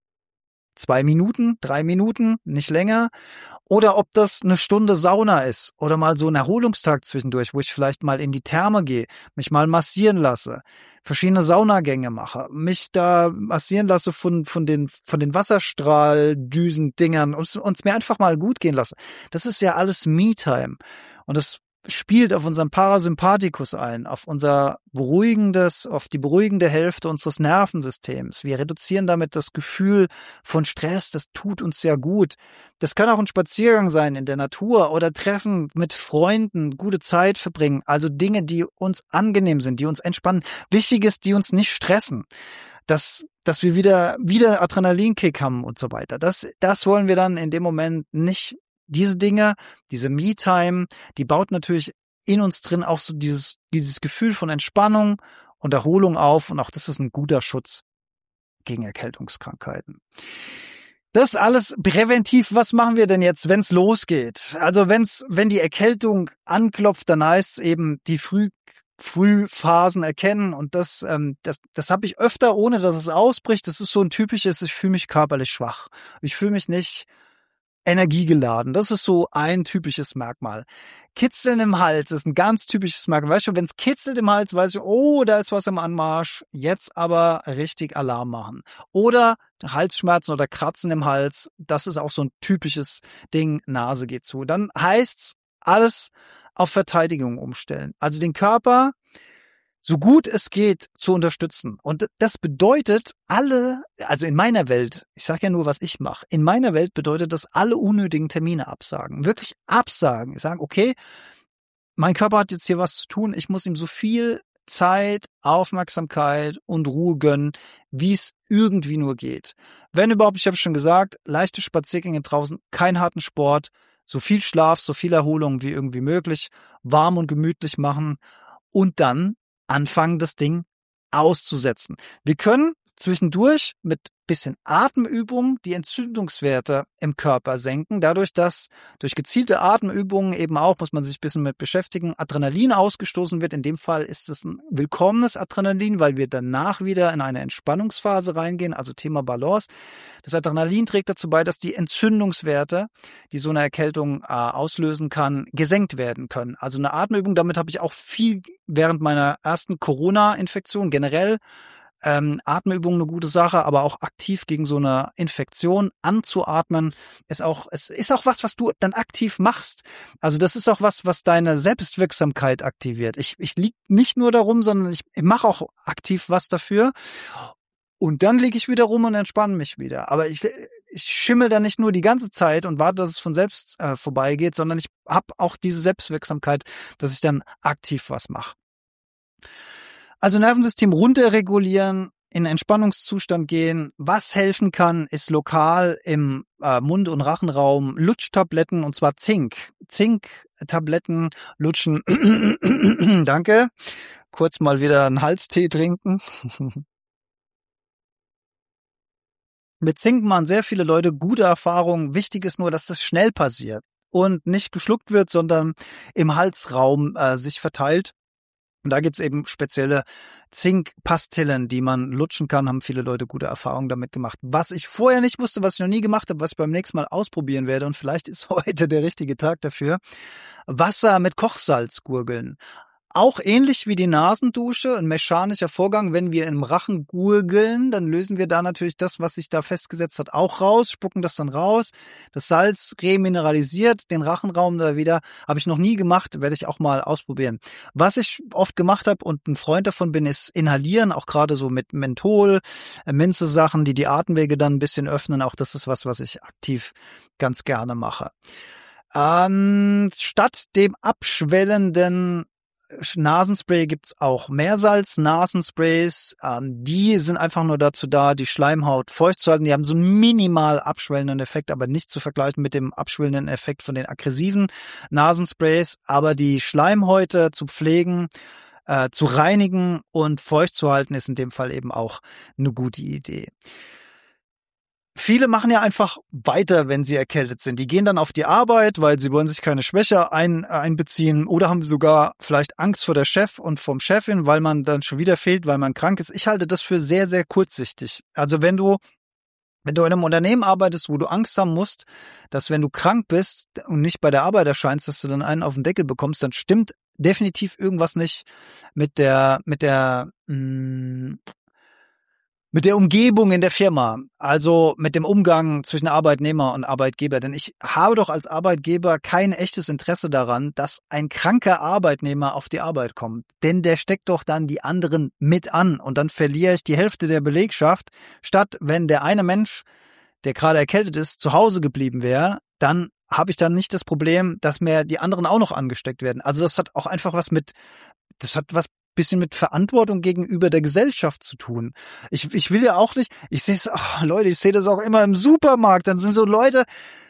zwei Minuten, drei Minuten, nicht länger, oder ob das eine Stunde Sauna ist oder mal so ein Erholungstag zwischendurch, wo ich vielleicht mal in die Therme gehe, mich mal massieren lasse, verschiedene Saunagänge mache, mich da massieren lasse von von den von den Wasserstrahldüsen-Dingern und uns mir einfach mal gut gehen lasse. Das ist ja alles Me-Time und das spielt auf unseren Parasympathikus ein, auf unser beruhigendes, auf die beruhigende Hälfte unseres Nervensystems. Wir reduzieren damit das Gefühl von Stress, das tut uns sehr gut. Das kann auch ein Spaziergang sein in der Natur oder Treffen mit Freunden, gute Zeit verbringen, also Dinge, die uns angenehm sind, die uns entspannen. Wichtig ist, die uns nicht stressen. Dass, dass wir wieder, wieder Adrenalinkick haben und so weiter. Das, das wollen wir dann in dem Moment nicht. Diese Dinge, diese Me-Time, die baut natürlich in uns drin auch so dieses, dieses Gefühl von Entspannung und Erholung auf und auch das ist ein guter Schutz. gegen Erkältungskrankheiten. Das alles präventiv. Was machen wir denn jetzt, wenn es losgeht? Also wenn's, wenn die Erkältung anklopft, dann heißt es eben die Früh, Frühphasen erkennen. Und das, ähm, das, das habe ich öfter, ohne dass es ausbricht. Das ist so ein typisches, ich fühle mich körperlich schwach. Ich fühle mich nicht energiegeladen. Das ist so ein typisches Merkmal. Kitzeln im Hals ist ein ganz typisches Merkmal. Weißt du, wenn es kitzelt im Hals, weiß ich, oh, da ist was im Anmarsch. Jetzt aber richtig Alarm machen. Oder Halsschmerzen oder Kratzen im Hals. Das ist auch so ein typisches Ding. Nase geht zu. Dann heißt's alles auf Verteidigung umstellen. Also den Körper so gut es geht zu unterstützen. Und das bedeutet alle, also in meiner Welt, ich sage ja nur, was ich mache, in meiner Welt bedeutet das alle unnötigen Termine absagen. Wirklich absagen. Sagen, okay, mein Körper hat jetzt hier was zu tun, ich muss ihm so viel Zeit, Aufmerksamkeit und Ruhe gönnen, wie es irgendwie nur geht. Wenn überhaupt, ich habe schon gesagt, leichte Spaziergänge draußen, keinen harten Sport, so viel Schlaf, so viel Erholung wie irgendwie möglich, warm und gemütlich machen und dann anfangen, das Ding auszusetzen. Wir können zwischendurch mit bisschen Atemübung die Entzündungswerte im Körper senken. Dadurch, dass durch gezielte Atemübungen eben auch, muss man sich ein bisschen mit beschäftigen, Adrenalin ausgestoßen wird. In dem Fall ist es ein willkommenes Adrenalin, weil wir danach wieder in eine Entspannungsphase reingehen, also Thema Balance. Das Adrenalin trägt dazu bei, dass die Entzündungswerte, die so eine Erkältung äh, auslösen kann, gesenkt werden können. Also eine Atemübung, damit habe ich auch viel während meiner ersten Corona-Infektion generell Ähm, Atemübung eine gute Sache, aber auch aktiv gegen so eine Infektion anzuatmen, ist auch, es ist auch was, was du dann aktiv machst. Also das ist auch was, was deine Selbstwirksamkeit aktiviert. Ich, ich lieg nicht nur darum, sondern ich, ich mache auch aktiv was dafür. Und dann liege ich wieder rum und entspanne mich wieder. Aber ich, ich schimmel da nicht nur die ganze Zeit und warte, dass es von selbst äh, vorbeigeht, sondern ich habe auch diese Selbstwirksamkeit, dass ich dann aktiv was mache. Also Nervensystem runterregulieren, in Entspannungszustand gehen. Was helfen kann, ist lokal im äh, Mund- und Rachenraum Lutschtabletten, und zwar Zink. Zinktabletten lutschen. Danke. Kurz mal wieder einen Halstee trinken. Mit Zink machen sehr viele Leute gute Erfahrungen. Wichtig ist nur, dass das schnell passiert und nicht geschluckt wird, sondern im Halsraum äh, sich verteilt. Und da gibt's eben spezielle Zinkpastillen, die man lutschen kann, haben viele Leute gute Erfahrungen damit gemacht. Was ich vorher nicht wusste, was ich noch nie gemacht habe, was ich beim nächsten Mal ausprobieren werde, und vielleicht ist heute der richtige Tag dafür, Wasser mit Kochsalz gurgeln. Auch ähnlich wie die Nasendusche, ein mechanischer Vorgang. Wenn wir im Rachen gurgeln, dann lösen wir da natürlich das, was sich da festgesetzt hat, auch raus, spucken das dann raus. Das Salz remineralisiert den Rachenraum da wieder. Habe ich noch nie gemacht, werde ich auch mal ausprobieren. Was ich oft gemacht habe und ein Freund davon bin, ist inhalieren, auch gerade so mit Menthol, Minze-Sachen, die die Atemwege dann ein bisschen öffnen. Auch das ist was, was ich aktiv ganz gerne mache. Ähm, statt dem abschwellenden Nasenspray gibt's auch Meersalz-Nasensprays. Ähm, die sind einfach nur dazu da, die Schleimhaut feucht zu halten. Die haben so einen minimal abschwellenden Effekt, aber nicht zu vergleichen mit dem abschwellenden Effekt von den aggressiven Nasensprays. Aber die Schleimhäute zu pflegen, äh, zu reinigen und feucht zu halten, ist in dem Fall eben auch eine gute Idee. Viele machen ja einfach weiter, wenn sie erkältet sind. Die gehen dann auf die Arbeit, weil sie wollen sich keine Schwäche ein, einbeziehen, oder haben sogar vielleicht Angst vor der Chef und vom Chefin, weil man dann schon wieder fehlt, weil man krank ist. Ich halte das für sehr, sehr kurzsichtig. Also wenn du Wenn du in einem Unternehmen arbeitest, wo du Angst haben musst, dass wenn du krank bist und nicht bei der Arbeit erscheinst, dass du dann einen auf den Deckel bekommst, dann stimmt definitiv irgendwas nicht mit der, mit der, mh, Mit der Umgebung in der Firma, also mit dem Umgang zwischen Arbeitnehmer und Arbeitgeber. Denn ich habe doch als Arbeitgeber kein echtes Interesse daran, dass ein kranker Arbeitnehmer auf die Arbeit kommt. Denn der steckt doch dann die anderen mit an, und dann verliere ich die Hälfte der Belegschaft. Statt wenn der eine Mensch, der gerade erkältet ist, zu Hause geblieben wäre, dann habe ich dann nicht das Problem, dass mir die anderen auch noch angesteckt werden. Also das hat auch einfach was mit, das hat was bisschen mit Verantwortung gegenüber der Gesellschaft zu tun. Ich, ich will ja auch nicht, ich sehe es, oh Leute, ich sehe das auch immer im Supermarkt, dann sind so Leute,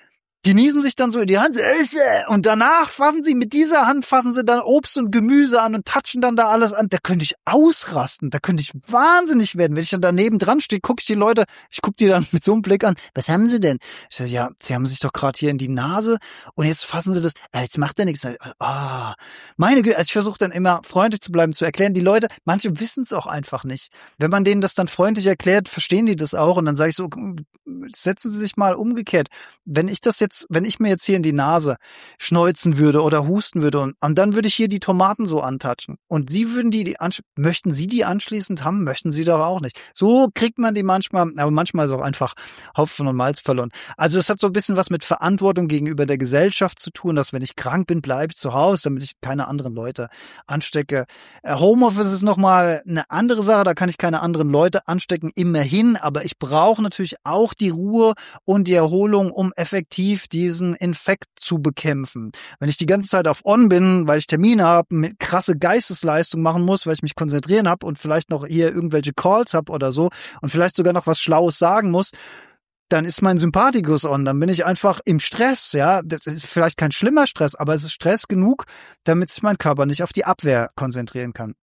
Die niesen sich dann so in die Hand und danach fassen sie mit dieser Hand, fassen sie dann Obst und Gemüse an und touchen dann da alles an. Da könnte ich ausrasten, da könnte ich wahnsinnig werden. Wenn ich dann daneben dran stehe, gucke ich die Leute, ich gucke die dann mit so einem Blick an. Was haben sie denn? Ich sage, ja, sie haben sich doch gerade hier in die Nase und jetzt fassen sie das. Äh, jetzt macht er nichts. Ah, oh, meine Güte, also ich versuche dann immer freundlich zu bleiben, zu erklären. Die Leute, manche wissen es auch einfach nicht. Wenn man denen das dann freundlich erklärt, verstehen die das auch und dann sage ich so, setzen Sie sich mal umgekehrt. Wenn ich das jetzt Wenn ich mir jetzt hier in die Nase schneuzen würde oder husten würde und, und dann würde ich hier die Tomaten so antatschen und Sie würden die, die ansch- möchten Sie die anschließend haben? Möchten Sie doch auch nicht. So kriegt man die manchmal, aber manchmal ist auch einfach Hopfen und Malz verloren. Also es hat so ein bisschen was mit Verantwortung gegenüber der Gesellschaft zu tun, dass wenn ich krank bin, bleibe ich zu Hause, damit ich keine anderen Leute anstecke. Homeoffice ist nochmal eine andere Sache, da kann ich keine anderen Leute anstecken, immerhin, aber ich brauche natürlich auch die Ruhe und die Erholung, um effektiv diesen Infekt zu bekämpfen. Wenn ich die ganze Zeit auf On bin, weil ich Termine habe, mit krasse Geistesleistung machen muss, weil ich mich konzentrieren habe und vielleicht noch hier irgendwelche Calls habe oder so und vielleicht sogar noch was Schlaues sagen muss, dann ist mein Sympathikus on, dann bin ich einfach im Stress, ja. Das ist vielleicht kein schlimmer Stress, aber es ist Stress genug, damit sich mein Körper nicht auf die Abwehr konzentrieren kann.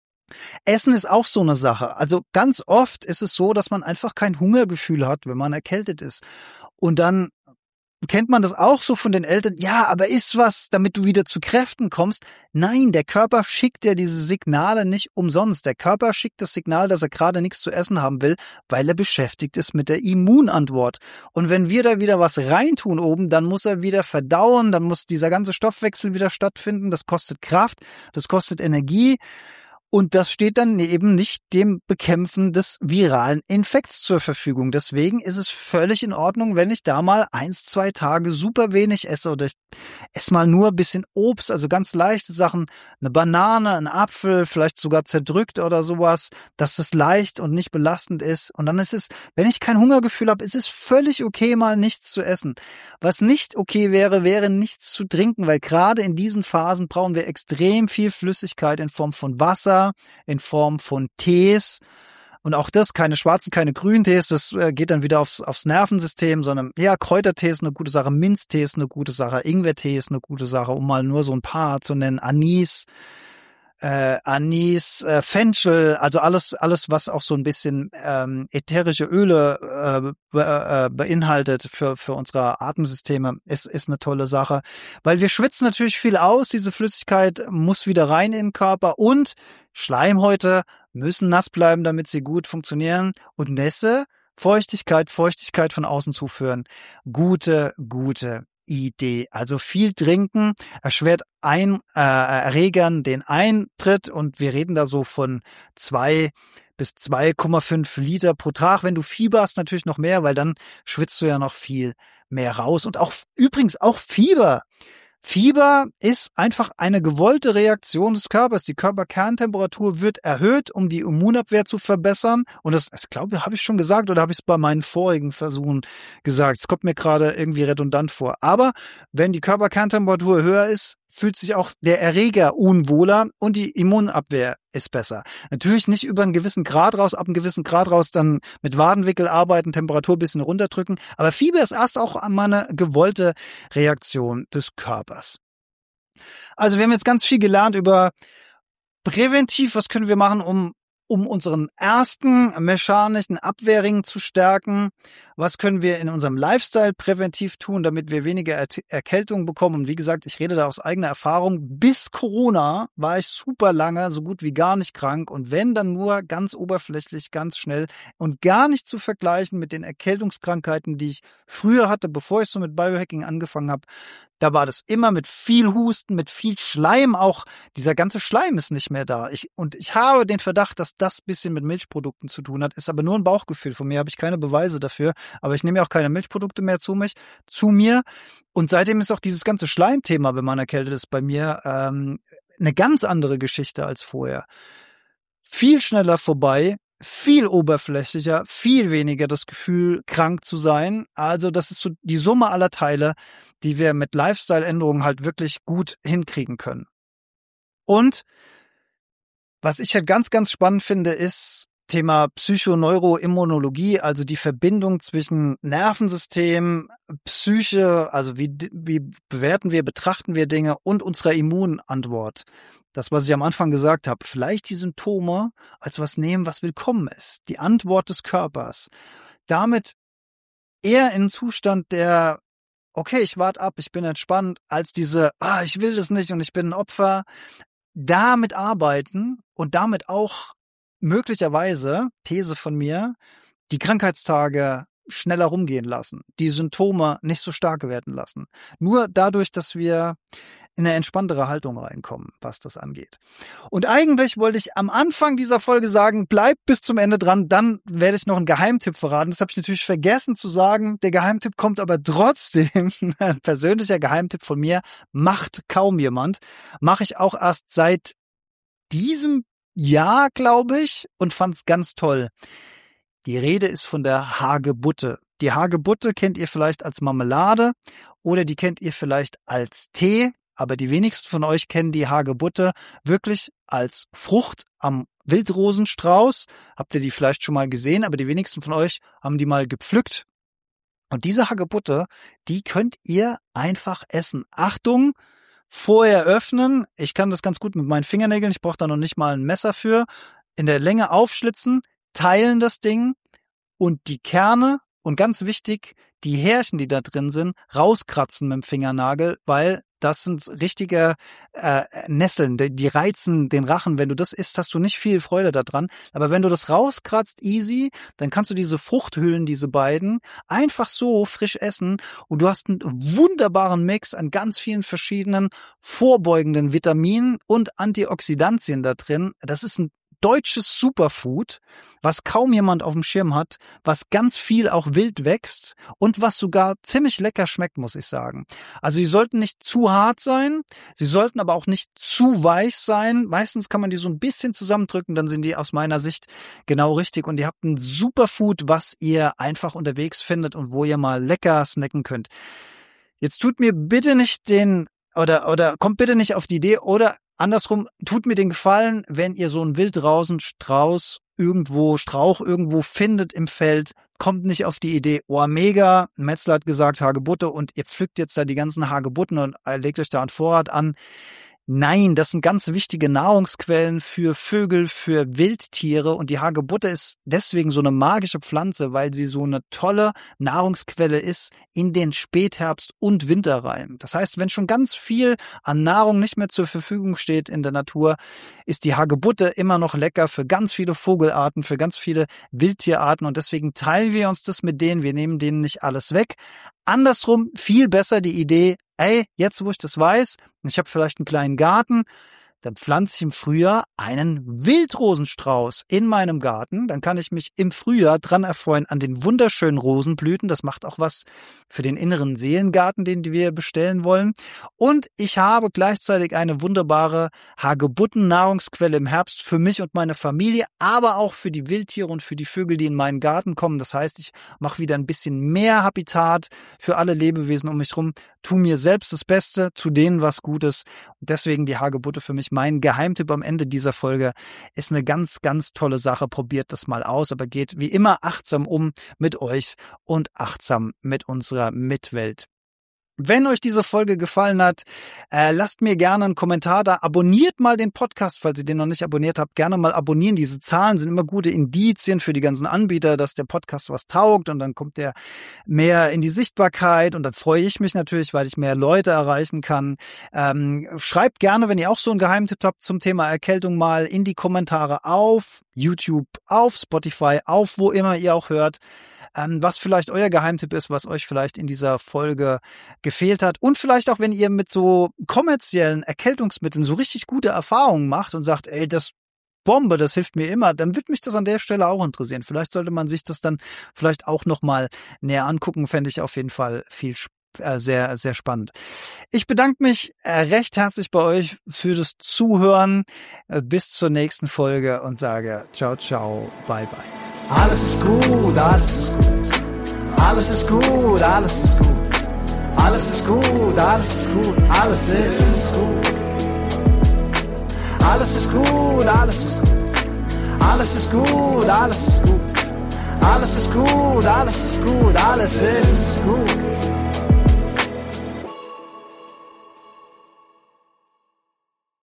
Essen ist auch so eine Sache. Also ganz oft ist es so, dass man einfach kein Hungergefühl hat, wenn man erkältet ist. Und dann kennt man das auch so von den Eltern? Ja, aber iss was, damit du wieder zu Kräften kommst. Nein, der Körper schickt ja diese Signale nicht umsonst. Der Körper schickt das Signal, dass er gerade nichts zu essen haben will, weil er beschäftigt ist mit der Immunantwort. Und wenn wir da wieder was reintun oben, dann muss er wieder verdauen, dann muss dieser ganze Stoffwechsel wieder stattfinden. Das kostet Kraft, das kostet Energie. Und das steht dann eben nicht dem Bekämpfen des viralen Infekts zur Verfügung. Deswegen ist es völlig in Ordnung, wenn ich da mal eins, zwei Tage super wenig esse oder ich esse mal nur ein bisschen Obst, also ganz leichte Sachen, eine Banane, ein Apfel, vielleicht sogar zerdrückt oder sowas, dass es leicht und nicht belastend ist. Und dann ist es, wenn ich kein Hungergefühl habe, ist es völlig okay, mal nichts zu essen. Was nicht okay wäre, wäre nichts zu trinken, weil gerade in diesen Phasen brauchen wir extrem viel Flüssigkeit in Form von Wasser, in Form von Tees und auch das, keine schwarzen, keine grünen Tees, das geht dann wieder aufs, aufs Nervensystem, sondern ja, Kräutertee ist eine gute Sache, Minztee ist eine gute Sache, Ingwertee ist eine gute Sache, um mal nur so ein paar zu nennen, Anis, äh, Anis, äh, Fenchel, also alles, alles, was auch so ein bisschen ähm, ätherische Öle äh, be, äh, beinhaltet für für unsere Atemsysteme, ist ist eine tolle Sache, weil wir schwitzen natürlich viel aus, diese Flüssigkeit muss wieder rein in den Körper und Schleimhäute müssen nass bleiben, damit sie gut funktionieren und Nässe, Feuchtigkeit, Feuchtigkeit von außen zuführen. Gute, gute Idee. Also viel trinken erschwert ein äh, Erregern den Eintritt und wir reden da so von zwei bis zwei Komma fünf Liter pro Tag. Wenn du Fieber hast, natürlich noch mehr, weil dann schwitzt du ja noch viel mehr raus. Und auch übrigens auch Fieber. Fieber ist einfach eine gewollte Reaktion des Körpers. Die Körperkerntemperatur wird erhöht, um die Immunabwehr zu verbessern. Und das, ich glaube, habe ich schon gesagt oder habe ich es bei meinen vorigen Versuchen gesagt? Es kommt mir gerade irgendwie redundant vor. Aber wenn die Körperkerntemperatur höher ist, fühlt sich auch der Erreger unwohler und die Immunabwehr ist besser. Natürlich nicht über einen gewissen Grad raus, ab einem gewissen Grad raus dann mit Wadenwickel arbeiten, Temperatur ein bisschen runterdrücken. Aber Fieber ist erst auch mal eine gewollte Reaktion des Körpers. Also wir haben jetzt ganz viel gelernt über präventiv, was können wir machen, um um unseren ersten mechanischen Abwehrring zu stärken. Was können wir in unserem Lifestyle präventiv tun, damit wir weniger Er- Erkältung bekommen? Und wie gesagt, ich rede da aus eigener Erfahrung. Bis Corona war ich super lange, so gut wie gar nicht krank. Und wenn, dann nur ganz oberflächlich, ganz schnell und gar nicht zu vergleichen mit den Erkältungskrankheiten, die ich früher hatte, bevor ich so mit Biohacking angefangen habe. Da war das immer mit viel Husten, mit viel Schleim auch. Dieser ganze Schleim ist nicht mehr da. Ich, und ich habe den Verdacht, dass das bisschen mit Milchprodukten zu tun hat. Ist aber nur ein Bauchgefühl. Von mir habe ich keine Beweise dafür. Aber ich nehme ja auch keine Milchprodukte mehr zu mich, zu mir. Und seitdem ist auch dieses ganze Schleimthema, wenn man erkältet ist, bei mir ähm, eine ganz andere Geschichte als vorher. Viel schneller vorbei. Viel oberflächlicher, viel weniger das Gefühl, krank zu sein. Also das ist so die Summe aller Teile, die wir mit Lifestyle-Änderungen halt wirklich gut hinkriegen können. Und was ich halt ganz, ganz spannend finde, ist, Thema Psychoneuroimmunologie, also die Verbindung zwischen Nervensystem, Psyche, also wie, wie bewerten wir, betrachten wir Dinge und unserer Immunantwort. Das, was ich am Anfang gesagt habe, vielleicht die Symptome als was nehmen, was willkommen ist. Die Antwort des Körpers. Damit eher in einen Zustand der, okay, ich warte ab, ich bin entspannt, als diese, ah, ich will das nicht und ich bin ein Opfer. Damit arbeiten und damit auch möglicherweise, These von mir, die Krankheitstage schneller rumgehen lassen, die Symptome nicht so stark werden lassen. Nur dadurch, dass wir in eine entspanntere Haltung reinkommen, was das angeht. Und eigentlich wollte ich am Anfang dieser Folge sagen, bleibt bis zum Ende dran, dann werde ich noch einen Geheimtipp verraten. Das habe ich natürlich vergessen zu sagen. Der Geheimtipp kommt aber trotzdem, ein persönlicher Geheimtipp von mir, macht kaum jemand. Mache ich auch erst seit diesem Jahr, glaube ich, und fand es ganz toll. Die Rede ist von der Hagebutte. Die Hagebutte kennt ihr vielleicht als Marmelade oder die kennt ihr vielleicht als Tee. Aber die wenigsten von euch kennen die Hagebutte wirklich als Frucht am Wildrosenstrauß. Habt ihr die vielleicht schon mal gesehen, aber die wenigsten von euch haben die mal gepflückt. Und diese Hagebutte, die könnt ihr einfach essen. Achtung, vorher öffnen. Ich kann das ganz gut mit meinen Fingernägeln. Ich brauche da noch nicht mal ein Messer für. In der Länge aufschlitzen, teilen das Ding und die Kerne und ganz wichtig, die Härchen, die da drin sind, rauskratzen mit dem Fingernagel, weil das sind richtige äh, Nesseln, die, die reizen den Rachen. Wenn du das isst, hast du nicht viel Freude daran. Aber wenn du das rauskratzt, easy, dann kannst du diese Fruchthüllen, diese beiden, einfach so frisch essen und du hast einen wunderbaren Mix an ganz vielen verschiedenen vorbeugenden Vitaminen und Antioxidantien da drin. Das ist ein deutsches Superfood, was kaum jemand auf dem Schirm hat, was ganz viel auch wild wächst und was sogar ziemlich lecker schmeckt, muss ich sagen. Also die sollten nicht zu hart sein, sie sollten aber auch nicht zu weich sein. Meistens kann man die so ein bisschen zusammendrücken, dann sind die aus meiner Sicht genau richtig und ihr habt ein Superfood, was ihr einfach unterwegs findet und wo ihr mal lecker snacken könnt. Jetzt tut mir bitte nicht den, oder, oder kommt bitte nicht auf die Idee, oder andersrum, tut mir den Gefallen, wenn ihr so einen Wildrosenstrauß irgendwo, Strauch irgendwo findet im Feld, kommt nicht auf die Idee, oh mega, Metzler hat gesagt Hagebutte und ihr pflückt jetzt da die ganzen Hagebutten und legt euch da einen Vorrat an. Nein, das sind ganz wichtige Nahrungsquellen für Vögel, für Wildtiere und die Hagebutte ist deswegen so eine magische Pflanze, weil sie so eine tolle Nahrungsquelle ist in den Spätherbst und Winter rein. Das heißt, wenn schon ganz viel an Nahrung nicht mehr zur Verfügung steht in der Natur, ist die Hagebutte immer noch lecker für ganz viele Vogelarten, für ganz viele Wildtierarten und deswegen teilen wir uns das mit denen, wir nehmen denen nicht alles weg. Andersrum viel besser die Idee, ey, jetzt wo ich das weiß, ich habe vielleicht einen kleinen Garten, dann pflanze ich im Frühjahr einen Wildrosenstrauß in meinem Garten. Dann kann ich mich im Frühjahr dran erfreuen an den wunderschönen Rosenblüten. Das macht auch was für den inneren Seelengarten, den wir bestellen wollen. Und ich habe gleichzeitig eine wunderbare Hagebutten-Nahrungsquelle im Herbst für mich und meine Familie, aber auch für die Wildtiere und für die Vögel, die in meinen Garten kommen. Das heißt, ich mache wieder ein bisschen mehr Habitat für alle Lebewesen um mich herum, tu mir selbst das Beste, zu denen was Gutes. Und deswegen die Hagebutte für mich. Mein Geheimtipp am Ende dieser Folge ist eine ganz, ganz tolle Sache. Probiert das mal aus, aber geht wie immer achtsam um mit euch und achtsam mit unserer Mitwelt. Wenn euch diese Folge gefallen hat, äh, lasst mir gerne einen Kommentar da. Abonniert mal den Podcast, falls ihr den noch nicht abonniert habt. Gerne mal abonnieren. Diese Zahlen sind immer gute Indizien für die ganzen Anbieter, dass der Podcast was taugt und dann kommt der mehr in die Sichtbarkeit und dann freue ich mich natürlich, weil ich mehr Leute erreichen kann. Ähm, schreibt gerne, wenn ihr auch so einen Geheimtipp habt zum Thema Erkältung, mal in die Kommentare auf YouTube, auf Spotify, auf wo immer ihr auch hört, ähm, was vielleicht euer Geheimtipp ist, was euch vielleicht in dieser Folge gefehlt hat und vielleicht auch, wenn ihr mit so kommerziellen Erkältungsmitteln so richtig gute Erfahrungen macht und sagt, ey, das Bombe, das hilft mir immer, dann wird mich das an der Stelle auch interessieren. Vielleicht sollte man sich das dann vielleicht auch nochmal näher angucken, fände ich auf jeden Fall viel äh, sehr, sehr spannend. Ich bedanke mich äh, recht herzlich bei euch für das Zuhören. Äh, bis zur nächsten Folge und sage ciao, ciao, bye, bye. Alles ist gut, alles ist gut. Alles ist gut, alles ist gut. Alles ist gut, alles ist gut, alles ist gut. Alles ist gut, alles ist gut. Alles ist gut, alles ist gut. Alles ist gut, alles ist gut, alles ist gut.